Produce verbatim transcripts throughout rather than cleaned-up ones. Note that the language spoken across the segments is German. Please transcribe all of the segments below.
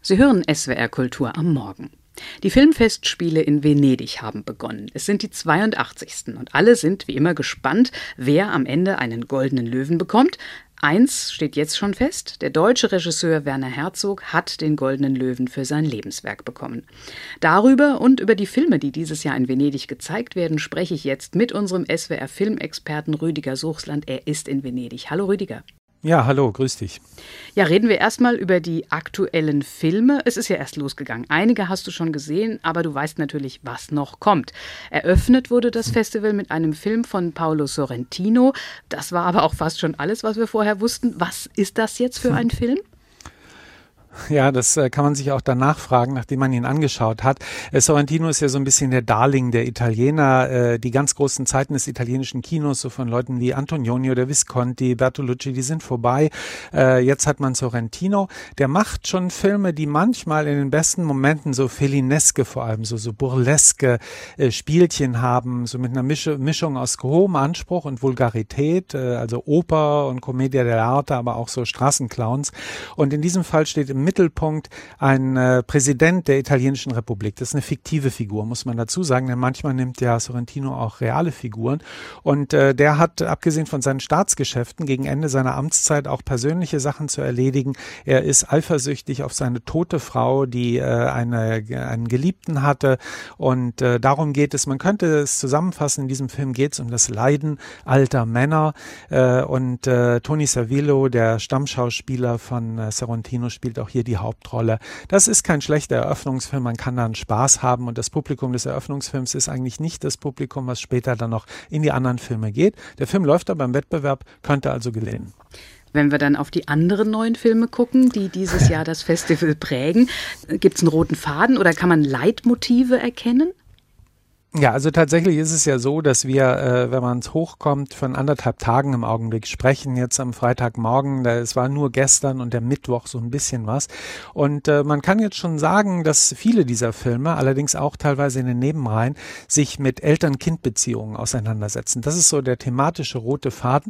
Sie hören S W R Kultur am Morgen. Die Filmfestspiele in Venedig haben begonnen. Es sind die zweiundachtzigsten und alle sind wie immer gespannt, wer am Ende einen Goldenen Löwen bekommt. Eins steht jetzt schon fest: Der deutsche Regisseur Werner Herzog hat den Goldenen Löwen für sein Lebenswerk bekommen. Darüber und über die Filme, die dieses Jahr in Venedig gezeigt werden, spreche ich jetzt mit unserem S W R-Filmexperten Rüdiger Suchsland. Er ist in Venedig. Hallo Rüdiger. Ja, hallo, grüß dich. Ja, reden wir erstmal über die aktuellen Filme. Es ist ja erst losgegangen. Einige hast du schon gesehen, aber du weißt natürlich, was noch kommt. Eröffnet wurde das Festival mit einem Film von Paolo Sorrentino. Das war aber auch fast schon alles, was wir vorher wussten. Was ist das jetzt für ein Film? Ja, das äh, kann man sich auch danach fragen, nachdem man ihn angeschaut hat. Äh, Sorrentino ist ja so ein bisschen der Darling der Italiener. Äh, die ganz großen Zeiten des italienischen Kinos, so von Leuten wie Antonioni oder Visconti, Bertolucci, die sind vorbei. Äh, jetzt hat man Sorrentino. Der macht schon Filme, die manchmal in den besten Momenten so Felineske vor allem, so, so burleske äh, Spielchen haben, so mit einer Misch Mischung aus hohem Anspruch und Vulgarität, äh, also Oper und Commedia dell'arte, aber auch so Straßenclowns. Und in diesem Fall steht im Mittelpunkt ein äh, Präsident der italienischen Republik. Das ist eine fiktive Figur, muss man dazu sagen, denn manchmal nimmt ja Sorrentino auch reale Figuren. Und äh, der hat, abgesehen von seinen Staatsgeschäften, gegen Ende seiner Amtszeit auch persönliche Sachen zu erledigen. Er ist eifersüchtig auf seine tote Frau, die äh, eine, einen Geliebten hatte. Und äh, darum geht es, man könnte es zusammenfassen, in diesem Film geht es um das Leiden alter Männer. Äh, und äh, Tony Servillo, der Stammschauspieler von äh, Sorrentino, spielt auch hier die Hauptrolle. Das ist kein schlechter Eröffnungsfilm, man kann da einen Spaß haben und das Publikum des Eröffnungsfilms ist eigentlich nicht das Publikum, was später dann noch in die anderen Filme geht. Der Film läuft aber im Wettbewerb, könnte also gelingen. Wenn wir dann auf die anderen neuen Filme gucken, die dieses Jahr das Festival prägen, gibt es einen roten Faden oder kann man Leitmotive erkennen? Ja, also tatsächlich ist es ja so, dass wir, äh, wenn man es hochkommt, von anderthalb Tagen im Augenblick sprechen. Jetzt am Freitagmorgen, da, es war nur gestern und der Mittwoch so ein bisschen was. Und äh, man kann jetzt schon sagen, dass viele dieser Filme, allerdings auch teilweise in den Nebenreihen, sich mit Eltern-Kind-Beziehungen auseinandersetzen. Das ist so der thematische rote Faden.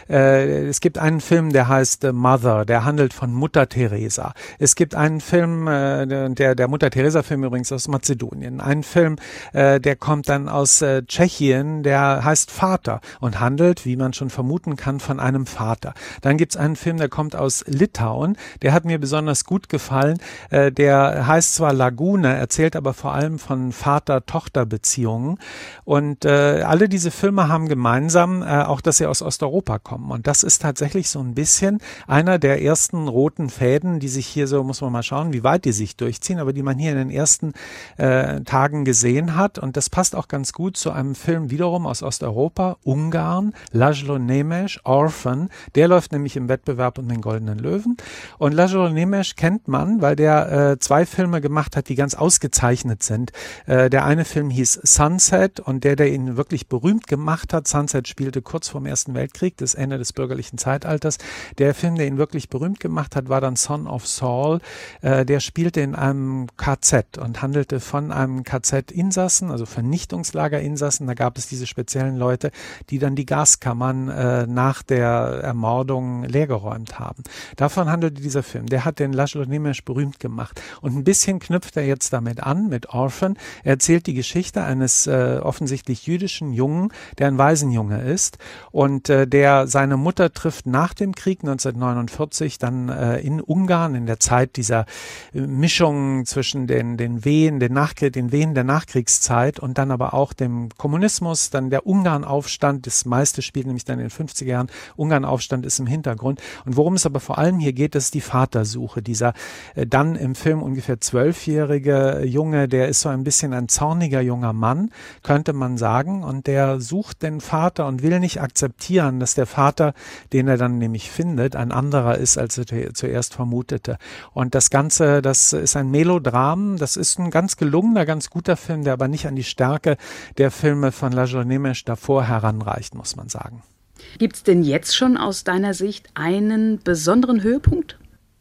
Äh, es gibt einen Film, der heißt äh, Mother, der handelt von Mutter Teresa. Es gibt einen Film, äh, der, der Mutter Teresa-Film übrigens aus Mazedonien. Einen Film, äh, der kommt kommt dann aus äh, Tschechien, der heißt Vater und handelt, wie man schon vermuten kann, von einem Vater. Dann gibt es einen Film, der kommt aus Litauen, der hat mir besonders gut gefallen. Äh, der heißt zwar Lagune, erzählt aber vor allem von Vater-Tochter-Beziehungen. Und äh, alle diese Filme haben gemeinsam äh, auch, dass sie aus Osteuropa kommen. Und das ist tatsächlich so ein bisschen einer der ersten roten Fäden, die sich hier so, muss man mal schauen, wie weit die sich durchziehen, aber die man hier in den ersten äh, Tagen gesehen hat. Und das passt auch ganz gut zu einem Film wiederum aus Osteuropa, Ungarn, László Nemes, Orphan. Der läuft nämlich im Wettbewerb um den Goldenen Löwen. Und László Nemes kennt man, weil der äh, zwei Filme gemacht hat, die ganz ausgezeichnet sind. Äh, der eine Film hieß Sunset und der, der ihn wirklich berühmt gemacht hat, Sunset spielte kurz vor dem Ersten Weltkrieg, das Ende des bürgerlichen Zeitalters. Der Film, der ihn wirklich berühmt gemacht hat, war dann Son of Saul. Äh, der spielte in einem K Z und handelte von einem K Z-Insassen, also Vernichtungslagerinsassen. Da gab es diese speziellen Leute, die dann die Gaskammern äh, nach der Ermordung leergeräumt haben. Davon handelte dieser Film. Der hat den László Nemes berühmt gemacht. Und ein bisschen knüpft er jetzt damit an, mit Orphan. Er erzählt die Geschichte eines äh, offensichtlich jüdischen Jungen, der ein Waisenjunge ist und äh, der seine Mutter trifft nach dem Krieg neunzehnhundertneunundvierzig, dann äh, in Ungarn, in der Zeit dieser äh, Mischung zwischen den, den Wehen, den, Nachkrieg, den Wehen der Nachkriegszeit und dann aber auch dem Kommunismus, dann der Ungarnaufstand, das meiste spielt nämlich dann in den fünfziger Jahren, Ungarnaufstand ist im Hintergrund. Und worum es aber vor allem hier geht, ist die Vatersuche. Dieser äh, dann im Film ungefähr zwölfjährige Junge, der ist so ein bisschen ein zorniger junger Mann, könnte man sagen, und der sucht den Vater und will nicht akzeptieren, dass der Vater, den er dann nämlich findet, ein anderer ist, als er zuerst vermutete. Und das Ganze, das ist ein Melodram, das ist ein ganz gelungener, ganz guter Film, der aber nicht an die Stärke der Filme von László Nemes davor heranreicht, muss man sagen. Gibt es denn jetzt schon aus deiner Sicht einen besonderen Höhepunkt?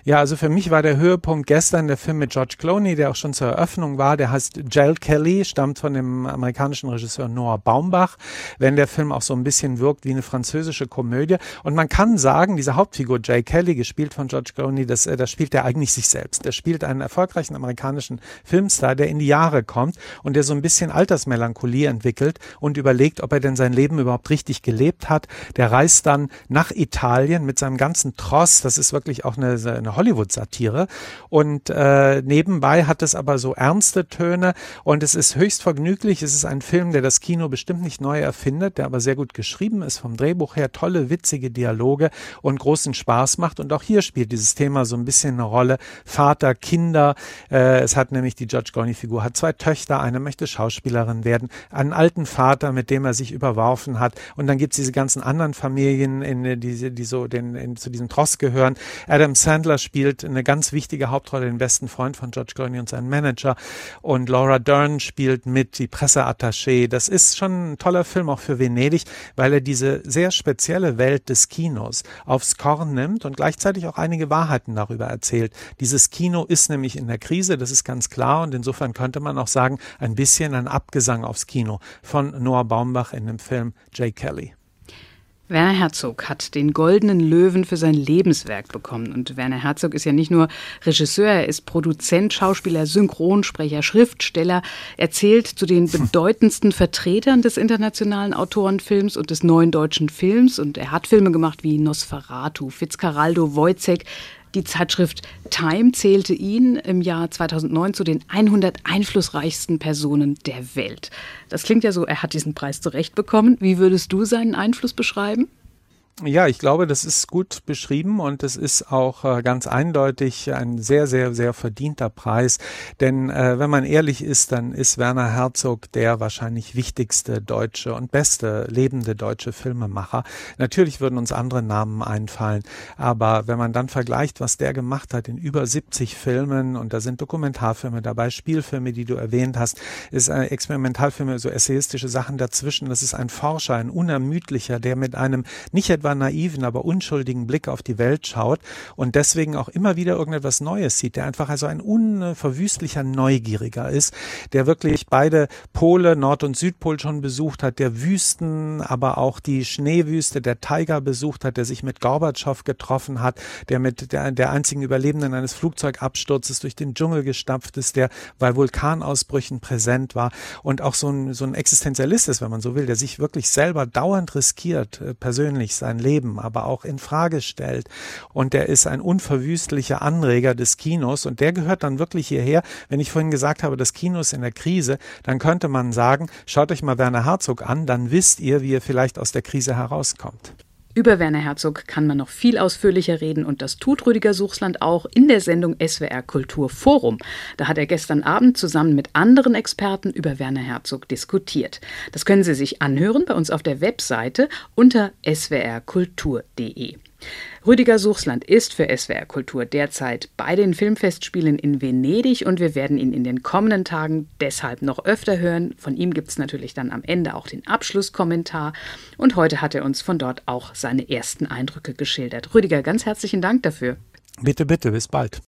Ja, also für mich war der Höhepunkt gestern der Film mit George Clooney, der auch schon zur Eröffnung war. Der heißt Jail Kelly, stammt von dem amerikanischen Regisseur Noah Baumbach, wenn der Film auch so ein bisschen wirkt wie eine französische Komödie. Und man kann sagen, diese Hauptfigur Jail Kelly, gespielt von George Clooney, das, das spielt er eigentlich sich selbst. Der spielt einen erfolgreichen amerikanischen Filmstar, der in die Jahre kommt und der so ein bisschen Altersmelancholie entwickelt und überlegt, ob er denn sein Leben überhaupt richtig gelebt hat. Der reist dann nach Italien mit seinem ganzen Tross. Das ist wirklich auch eine, eine Hollywood-Satire. Und äh, nebenbei hat es aber so ernste Töne und es ist höchst vergnüglich. Es ist ein Film, der das Kino bestimmt nicht neu erfindet, der aber sehr gut geschrieben ist vom Drehbuch her, tolle, witzige Dialoge und großen Spaß macht. Und auch hier spielt dieses Thema so ein bisschen eine Rolle. Vater, Kinder. Äh, es hat nämlich die George Clooney-Figur, hat zwei Töchter, eine möchte Schauspielerin werden, einen alten Vater, mit dem er sich überworfen hat. Und dann gibt es diese ganzen anderen Familien, in, die, die so den, in, zu diesem Tross gehören. Adam Sandler spielt eine ganz wichtige Hauptrolle, den besten Freund von George Clooney und seinen Manager. Und Laura Dern spielt mit, die Presseattachée. Das ist schon ein toller Film auch für Venedig, weil er diese sehr spezielle Welt des Kinos aufs Korn nimmt und gleichzeitig auch einige Wahrheiten darüber erzählt. Dieses Kino ist nämlich in der Krise, das ist ganz klar. Und insofern könnte man auch sagen, ein bisschen ein Abgesang aufs Kino von Noah Baumbach in dem Film Jail Kelly. Werner Herzog hat den Goldenen Löwen für sein Lebenswerk bekommen. Und Werner Herzog ist ja nicht nur Regisseur, er ist Produzent, Schauspieler, Synchronsprecher, Schriftsteller. Er zählt zu den bedeutendsten Vertretern des internationalen Autorenfilms und des neuen deutschen Films. Und er hat Filme gemacht wie Nosferatu, Fitzcarraldo, Wojciech. Die Zeitschrift Time zählte ihn im Jahr zweitausendneun zu den hundert einflussreichsten Personen der Welt. Das klingt ja so, er hat diesen Preis zurecht bekommen. Wie würdest du seinen Einfluss beschreiben? Ja, ich glaube, das ist gut beschrieben und es ist auch äh, ganz eindeutig ein sehr, sehr, sehr verdienter Preis. Denn äh, wenn man ehrlich ist, dann ist Werner Herzog der wahrscheinlich wichtigste deutsche und beste lebende deutsche Filmemacher. Natürlich würden uns andere Namen einfallen, aber wenn man dann vergleicht, was der gemacht hat in über siebzig Filmen, und da sind Dokumentarfilme dabei, Spielfilme, die du erwähnt hast, ist äh, Experimentalfilme, so essayistische Sachen dazwischen. Das ist ein Forscher, ein unermüdlicher, der mit einem nicht etwa naiven, aber unschuldigen Blick auf die Welt schaut und deswegen auch immer wieder irgendetwas Neues sieht, der einfach also ein unverwüstlicher Neugieriger ist, der wirklich beide Pole, Nord- und Südpol schon besucht hat, der Wüsten, aber auch die Schneewüste, der Taiga besucht hat, der sich mit Gorbatschow getroffen hat, der mit der, der einzigen Überlebenden eines Flugzeugabsturzes durch den Dschungel gestapft ist, der bei Vulkanausbrüchen präsent war und auch so ein, so ein Existenzialist ist, wenn man so will, der sich wirklich selber dauernd riskiert, persönlich sein Leben, aber auch in Frage stellt. Und der ist ein unverwüstlicher Anreger des Kinos und der gehört dann wirklich hierher. Wenn ich vorhin gesagt habe, das Kino ist in der Krise, dann könnte man sagen, schaut euch mal Werner Herzog an, dann wisst ihr, wie ihr vielleicht aus der Krise herauskommt. Über Werner Herzog kann man noch viel ausführlicher reden und das tut Rüdiger Suchsland auch in der Sendung S W R Kultur Forum. Da hat er gestern Abend zusammen mit anderen Experten über Werner Herzog diskutiert. Das können Sie sich anhören bei uns auf der Webseite unter s w r kultur punkt d e. Rüdiger Suchsland ist für S W R Kultur derzeit bei den Filmfestspielen in Venedig und wir werden ihn in den kommenden Tagen deshalb noch öfter hören. Von ihm gibt es natürlich dann am Ende auch den Abschlusskommentar und heute hat er uns von dort auch seine ersten Eindrücke geschildert. Rüdiger, ganz herzlichen Dank dafür. Bitte, bitte, bis bald.